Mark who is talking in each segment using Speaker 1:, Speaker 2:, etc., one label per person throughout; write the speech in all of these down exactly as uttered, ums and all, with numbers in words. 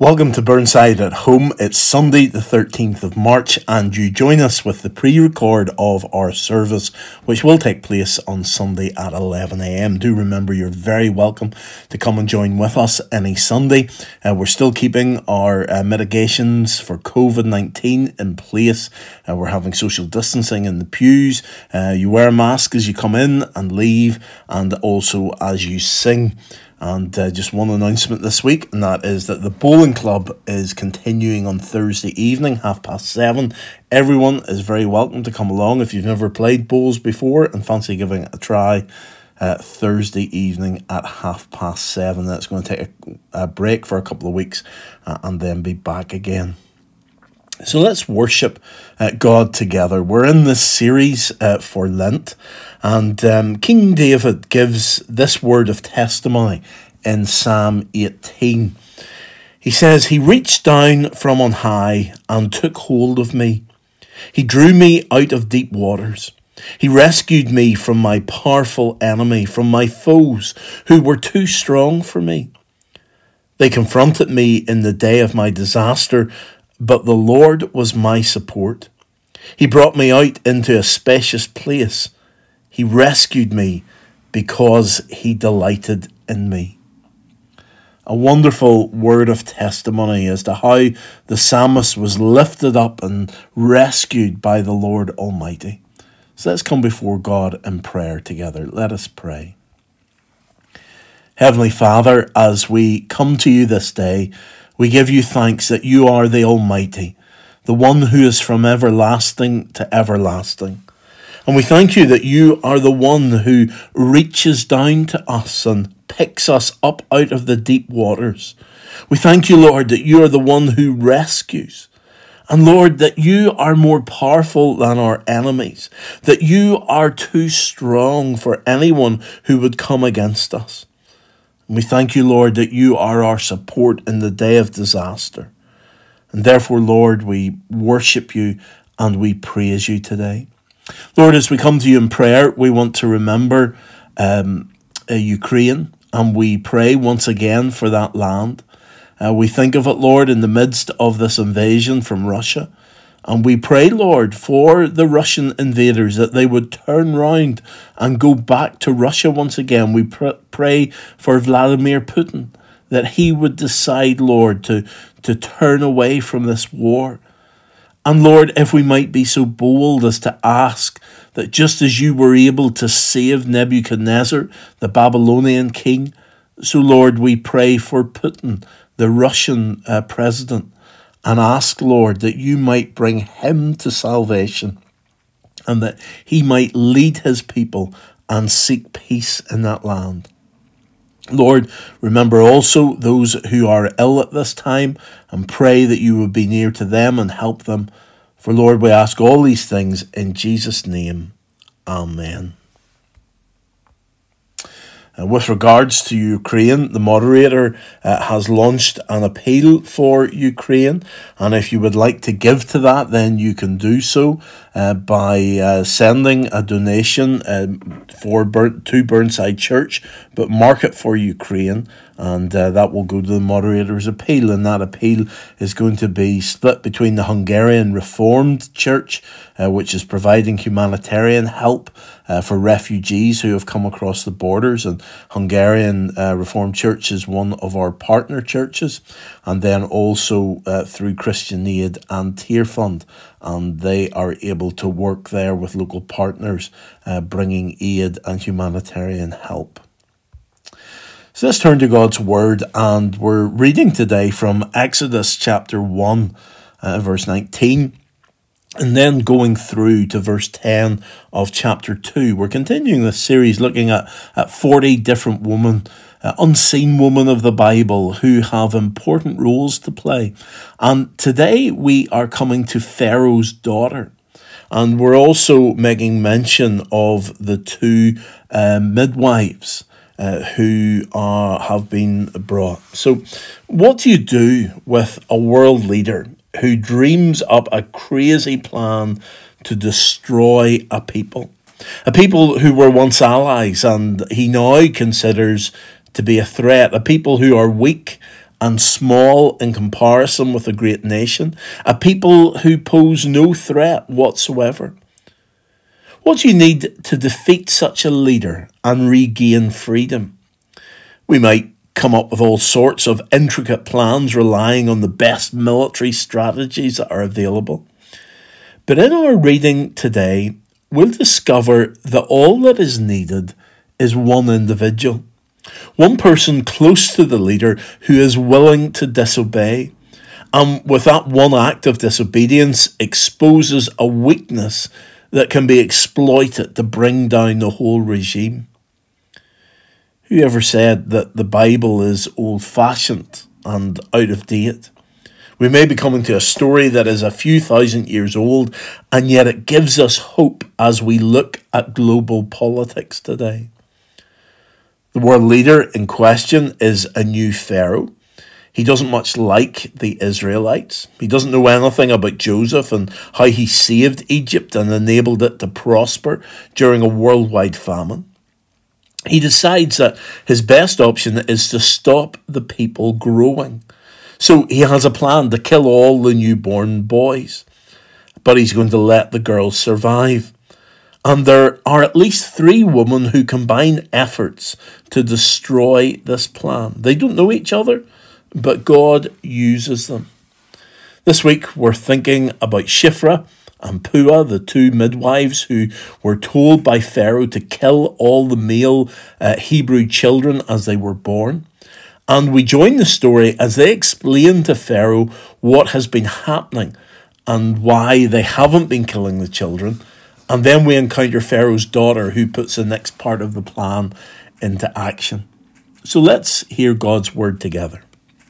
Speaker 1: Welcome to Burnside at Home. It's Sunday the thirteenth of March and you join us with the pre-record of our service which will take place on Sunday at eleven a.m. Do remember you're very welcome to come and join with us any Sunday. Uh, we're still keeping our uh, mitigations for covid nineteen in place. Uh, we're having social distancing in the pews. Uh, you wear a mask as you come in and leave and also as you sing. And uh, just one announcement this week, and that is that the bowling club is continuing on Thursday evening, half past seven. Everyone is very welcome to come along. If you've never played bowls before and fancy giving it a try, uh, Thursday evening at half past seven. That's going to take a, a break for a couple of weeks uh, and then be back again. So let's worship uh, God together. We're in this series uh, for Lent, and um, King David gives this word of testimony in Psalm eighteen. He says, "He reached down from on high and took hold of me. He drew me out of deep waters. He rescued me from my powerful enemy, from my foes who were too strong for me. They confronted me in the day of my disaster, but the Lord was my support. He brought me out into a spacious place. He rescued me because he delighted in me." A wonderful word of testimony as to how the psalmist was lifted up and rescued by the Lord Almighty. So let's come before God in prayer together. Let us pray. Heavenly Father, as we come to you this day, we give you thanks that you are the Almighty, the one who is from everlasting to everlasting. And we thank you that you are the one who reaches down to us and picks us up out of the deep waters. We thank you, Lord, that you are the one who rescues. And Lord, that you are more powerful than our enemies, that you are too strong for anyone who would come against us. We thank you, Lord, that you are our support in the day of disaster. And therefore, Lord, we worship you and we praise you today. Lord, as we come to you in prayer, we want to remember um, uh, Ukraine, and we pray once again for that land. Uh, we think of it, Lord, in the midst of this invasion from Russia. And we pray, Lord, for the Russian invaders, that they would turn round and go back to Russia once again. We pr- pray for Vladimir Putin, that he would decide, Lord, to, to turn away from this war. And Lord, if we might be so bold as to ask that just as you were able to save Nebuchadnezzar, the Babylonian king, so Lord, we pray for Putin, the Russian uh, president, and ask, Lord, that you might bring him to salvation and that he might lead his people and seek peace in that land. Lord, remember also those who are ill at this time and pray that you would be near to them and help them. For Lord, we ask all these things in Jesus' name. Amen. Uh, with regards to Ukraine, the moderator uh, has launched an appeal for Ukraine, and if you would like to give to that, then you can do so uh, by uh, sending a donation uh, for Burn- to Burnside Church, but mark it for Ukraine, and uh, that will go to the moderator's appeal, and that appeal is going to be split between the Hungarian Reformed Church, uh, which is providing humanitarian help uh, for refugees who have come across the borders, and Hungarian uh, Reformed Church is one of our partner churches, and then also uh, through Christian Aid and Tear Fund, and they are able to work there with local partners, uh, bringing aid and humanitarian help. So let's turn to God's Word, and we're reading today from Exodus chapter one, uh, verse nineteen, and then going through to verse ten of chapter two. We're continuing this series looking at, at forty different women, uh, unseen women of the Bible who have important roles to play. And today we are coming to Pharaoh's daughter. And we're also making mention of the two uh, midwives Uh, who are, have been brought. So what do you do with a world leader who dreams up a crazy plan to destroy a people? A people who were once allies and he now considers to be a threat. A people who are weak and small in comparison with a great nation, a people who pose no threat whatsoever. What do you need to defeat such a leader and regain freedom? We might come up with all sorts of intricate plans relying on the best military strategies that are available. But in our reading today, we'll discover that all that is needed is one individual. One person close to the leader who is willing to disobey, and with that one act of disobedience exposes a weakness that can be exploited to bring down the whole regime. Whoever said that the Bible is old-fashioned and out of date? We may be coming to a story that is a few thousand years old, and yet it gives us hope as we look at global politics today. The world leader in question is a new Pharaoh. He doesn't much like the Israelites. He doesn't know anything about Joseph and how he saved Egypt and enabled it to prosper during a worldwide famine. He decides that his best option is to stop the people growing. So he has a plan to kill all the newborn boys, but he's going to let the girls survive. And there are at least three women who combine efforts to destroy this plan. They don't know each other, but God uses them. This week we're thinking about Shiphrah and Puah, the two midwives who were told by Pharaoh to kill all the male uh, Hebrew children as they were born. And we join the story as they explain to Pharaoh what has been happening and why they haven't been killing the children. And then we encounter Pharaoh's daughter, who puts the next part of the plan into action. So let's hear God's word together.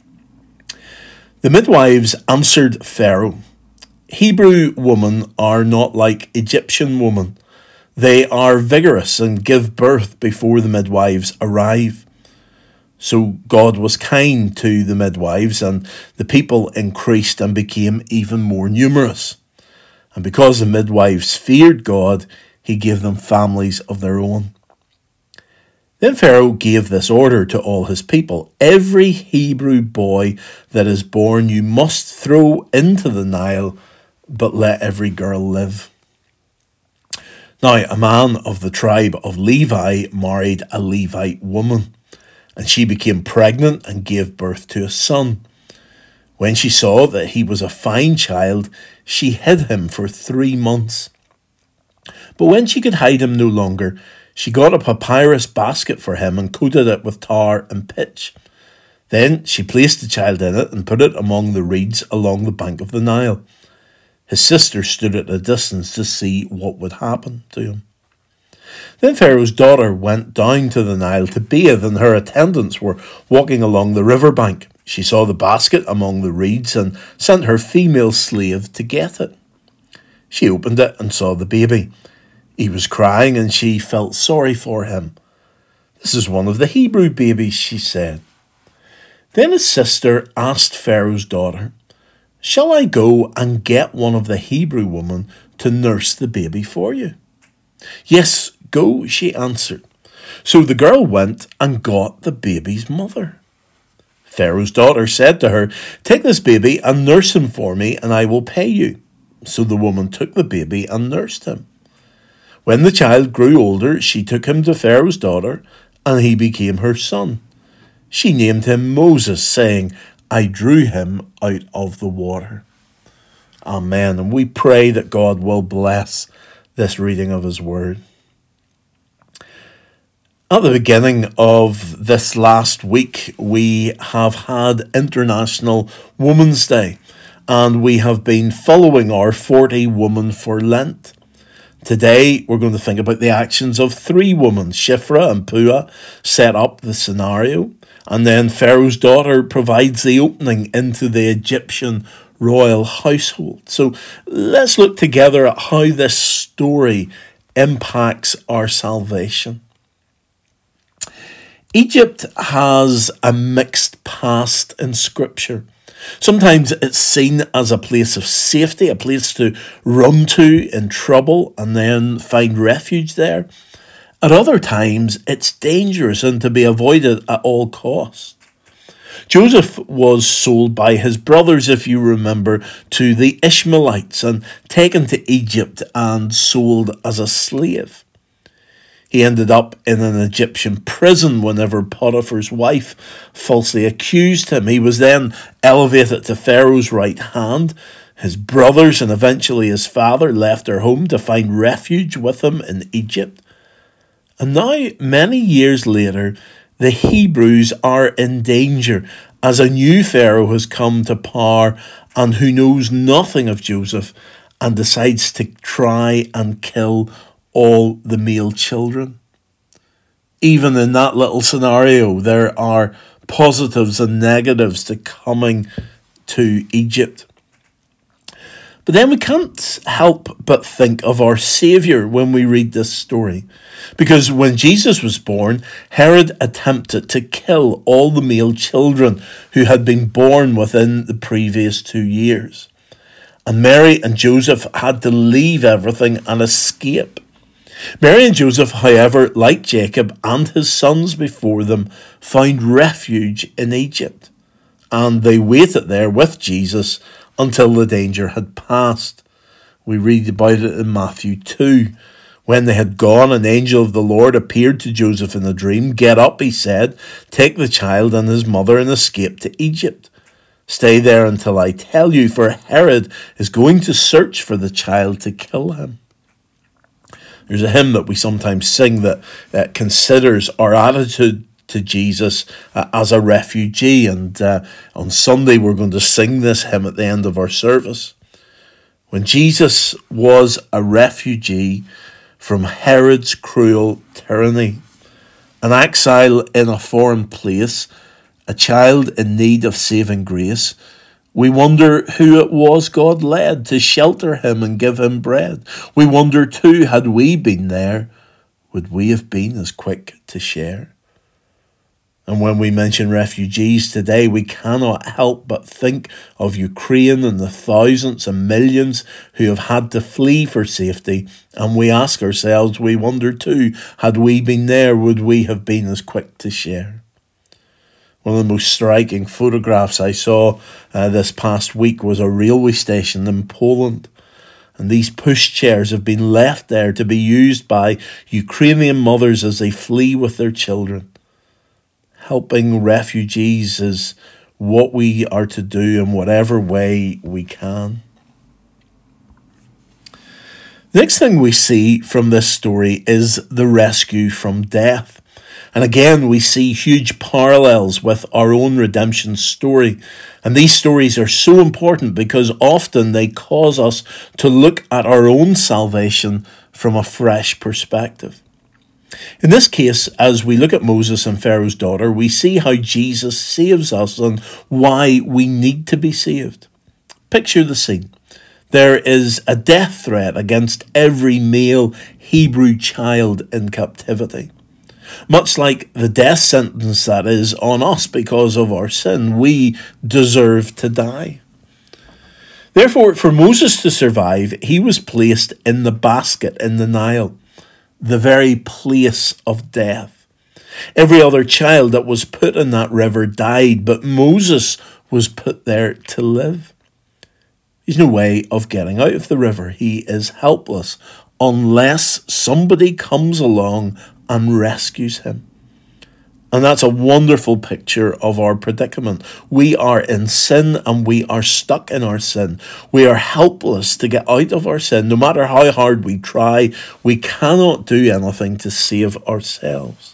Speaker 1: The midwives answered Pharaoh, "Hebrew women are not like Egyptian women. They are vigorous and give birth before the midwives arrive." So God was kind to the midwives, and the people increased and became even more numerous. And because the midwives feared God, he gave them families of their own. Then Pharaoh gave this order to all his people: "Every Hebrew boy that is born you must throw into the Nile, but let every girl live." Now, a man of the tribe of Levi married a Levite woman, and she became pregnant and gave birth to a son. When she saw that he was a fine child, she hid him for three months. But when she could hide him no longer, she got a papyrus basket for him and coated it with tar and pitch. Then she placed the child in it and put it among the reeds along the bank of the Nile. His sister stood at a distance to see what would happen to him. Then Pharaoh's daughter went down to the Nile to bathe, and her attendants were walking along the river bank. She saw the basket among the reeds and sent her female slave to get it. She opened it and saw the baby. He was crying, and she felt sorry for him. "This is one of the Hebrew babies," she said. Then his sister asked Pharaoh's daughter, "Shall I go and get one of the Hebrew women to nurse the baby for you?" "Yes, go," she answered. So the girl went and got the baby's mother. Pharaoh's daughter said to her, "Take this baby and nurse him for me, and I will pay you." So the woman took the baby and nursed him. When the child grew older, she took him to Pharaoh's daughter, and he became her son. She named him Moses, saying, "I drew him out of the water." Amen. And we pray that God will bless this reading of his word. At the beginning of this last week, we have had International Women's Day, and we have been following our forty Women for Lent. Today, we're going to think about the actions of three women. Shiphrah and Puah set up the scenario, and then Pharaoh's daughter provides the opening into the Egyptian royal household. So let's look together at how this story impacts our salvation. Egypt has a mixed past in Scripture. Sometimes it's seen as a place of safety, a place to run to in trouble and then find refuge there. At other times, it's dangerous and to be avoided at all costs. Joseph was sold by his brothers, if you remember, to the Ishmaelites and taken to Egypt and sold as a slave. He ended up in an Egyptian prison whenever Potiphar's wife falsely accused him. He was then elevated to Pharaoh's right hand. His brothers and eventually his father left their home to find refuge with him in Egypt. And now, many years later, the Hebrews are in danger as a new Pharaoh has come to power and who knows nothing of Joseph and decides to try and kill all the male children. Even in that little scenario, there are positives and negatives to coming to Egypt. But then we can't help but think of our Saviour when we read this story. Because when Jesus was born, Herod attempted to kill all the male children who had been born within the previous two years. And Mary and Joseph had to leave everything and escape. Mary and Joseph, however, like Jacob and his sons before them, found refuge in Egypt. And they waited there with Jesus until the danger had passed. We read about it in Matthew two. When they had gone, an angel of the Lord appeared to Joseph in a dream. "Get up," he said, "take the child and his mother and escape to Egypt. Stay there until I tell you, for Herod is going to search for the child to kill him." There's a hymn that we sometimes sing that, that considers our attitude to Jesus uh, as a refugee, and uh, on Sunday we're going to sing this hymn at the end of our service. When Jesus was a refugee from Herod's cruel tyranny, an exile in a foreign place, a child in need of saving grace, we wonder who it was God led to shelter him and give him bread. We wonder too, had we been there, would we have been as quick to share? And when we mention refugees today, we cannot help but think of Ukraine and the thousands and millions who have had to flee for safety. And we ask ourselves, we wonder too, had we been there, would we have been as quick to share? One of the most striking photographs I saw uh, this past week was a railway station in Poland. And these pushchairs have been left there to be used by Ukrainian mothers as they flee with their children. Helping refugees is what we are to do in whatever way we can. The next thing we see from this story is the rescue from death. And again, we see huge parallels with our own redemption story. And these stories are so important because often they cause us to look at our own salvation from a fresh perspective. In this case, as we look at Moses and Pharaoh's daughter, we see how Jesus saves us and why we need to be saved. Picture the scene. There is a death threat against every male Hebrew child in captivity. Much like the death sentence that is on us because of our sin, we deserve to die. Therefore, for Moses to survive, he was placed in the basket in the Nile, the very place of death. Every other child that was put in that river died, but Moses was put there to live. There's no way of getting out of the river. He is helpless unless somebody comes along and rescues him. And that's a wonderful picture of our predicament. We are in sin and we are stuck in our sin. We are helpless to get out of our sin. No matter how hard we try, we cannot do anything to save ourselves.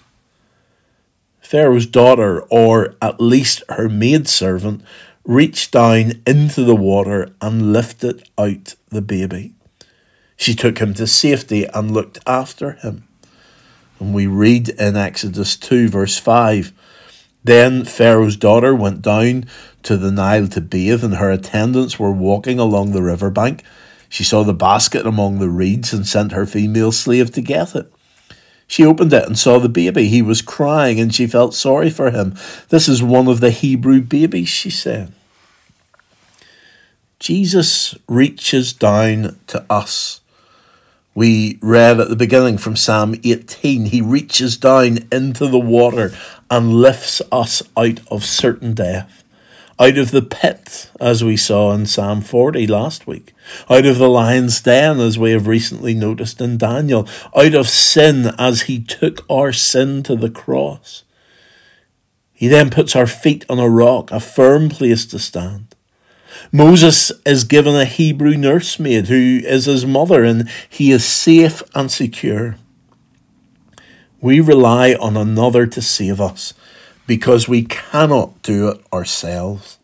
Speaker 1: Pharaoh's daughter, or at least her maidservant, reached down into the water and lifted out the baby. She took him to safety and looked after him. And we read in Exodus two verse five, "Then Pharaoh's daughter went down to the Nile to bathe, and her attendants were walking along the riverbank. She saw the basket among the reeds and sent her female slave to get it. She opened it and saw the baby. He was crying, and she felt sorry for him. 'This is one of the Hebrew babies,' she said." Jesus reaches down to us We read at the beginning from Psalm eighteen, he reaches down into the water and lifts us out of certain death, out of the pit, as we saw in Psalm forty last week, out of the lion's den, as we have recently noticed in Daniel, out of sin as he took our sin to the cross. He then puts our feet on a rock, a firm place to stand. Moses is given a Hebrew nursemaid who is his mother, and he is safe and secure. We rely on another to save us because we cannot do it ourselves.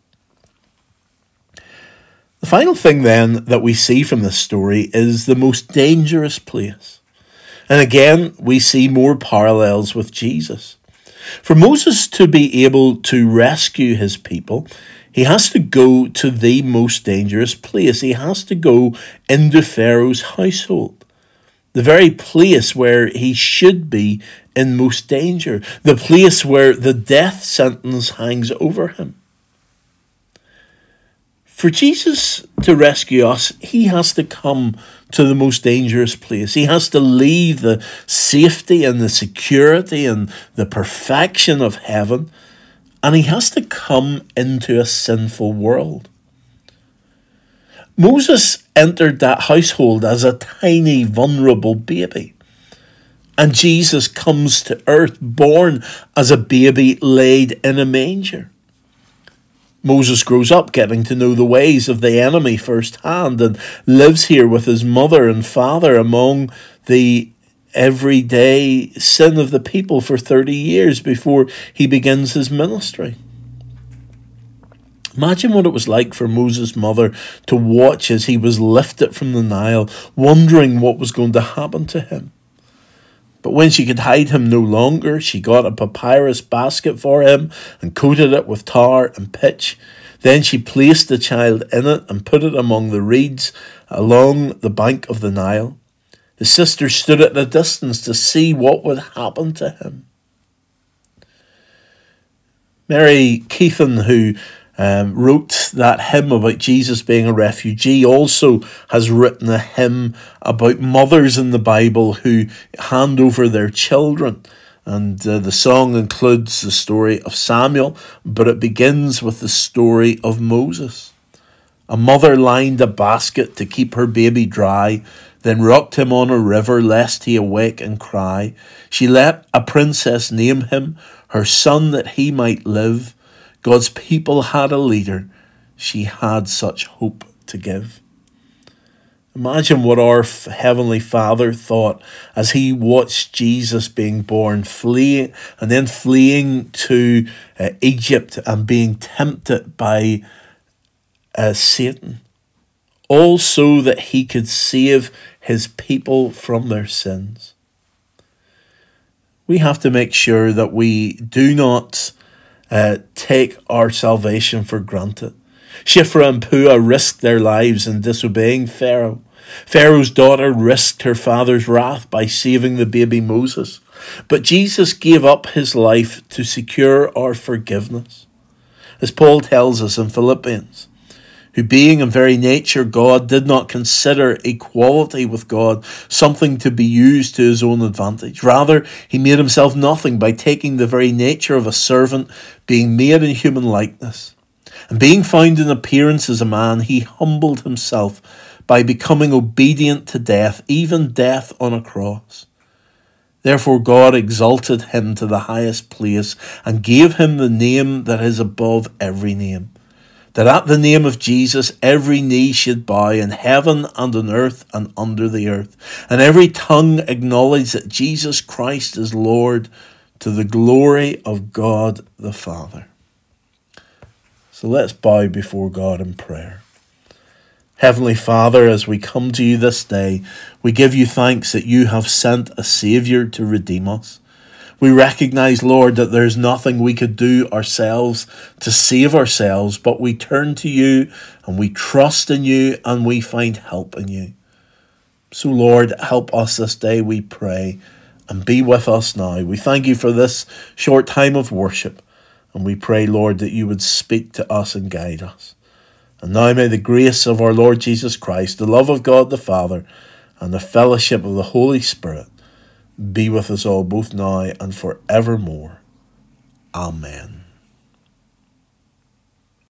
Speaker 1: The final thing then that we see from this story is the most dangerous place. And again, we see more parallels with Jesus. For Moses to be able to rescue his people, he has to go to the most dangerous place. He has to go into Pharaoh's household, the very place where he should be in most danger, the place where the death sentence hangs over him. For Jesus to rescue us, he has to come to the most dangerous place. He has to leave the safety and the security and the perfection of heaven, and he has to come into a sinful world. Moses entered that household as a tiny, vulnerable baby. And Jesus comes to earth born as a baby laid in a manger. Moses grows up getting to know the ways of the enemy firsthand and lives here with his mother and father among the everyday sin of the people for thirty years before he begins his ministry. Imagine what it was like for Moses' mother to watch as he was lifted from the Nile, wondering what was going to happen to him. But when she could hide him no longer, she got a papyrus basket for him and coated it with tar and pitch. Then she placed the child in it and put it among the reeds along the bank of the Nile. His sister stood at a distance to see what would happen to him. Mary Keithan, who um, wrote that hymn about Jesus being a refugee, also has written a hymn about mothers in the Bible who hand over their children. And uh, the song includes the story of Samuel, but it begins with the story of Moses. A mother lined a basket to keep her baby dry, then rocked him on a river lest he awake and cry. She let a princess name him, her son that he might live. God's people had a leader. She had such hope to give. Imagine what our Heavenly Father thought as he watched Jesus being born, fleeing and then fleeing to uh, Egypt and being tempted by uh, Satan, all so that he could save his people from their sins. We have to make sure that we do not uh, take our salvation for granted. Shiphrah and Puah risked their lives in disobeying Pharaoh. Pharaoh's daughter risked her father's wrath by saving the baby Moses. But Jesus gave up his life to secure our forgiveness. As Paul tells us in Philippians, who being in very nature God did not consider equality with God something to be used to his own advantage. Rather, he made himself nothing by taking the very nature of a servant, being made in human likeness. And being found in appearance as a man, he humbled himself by becoming obedient to death, even death on a cross. Therefore God exalted him to the highest place and gave him the name that is above every name, that at the name of Jesus every knee should bow in heaven and on earth and under the earth, and every tongue acknowledge that Jesus Christ is Lord, to the glory of God the Father. So let's bow before God in prayer. Heavenly Father, as we come to you this day, we give you thanks that you have sent a Saviour to redeem us. We recognize, Lord, that there's nothing we could do ourselves to save ourselves, but we turn to you and we trust in you and we find help in you. So, Lord, help us this day, we pray, and be with us now. We thank you for this short time of worship, and we pray, Lord, that you would speak to us and guide us. And now may the grace of our Lord Jesus Christ, the love of God the Father, and the fellowship of the Holy Spirit be with us all both now and forevermore. Amen.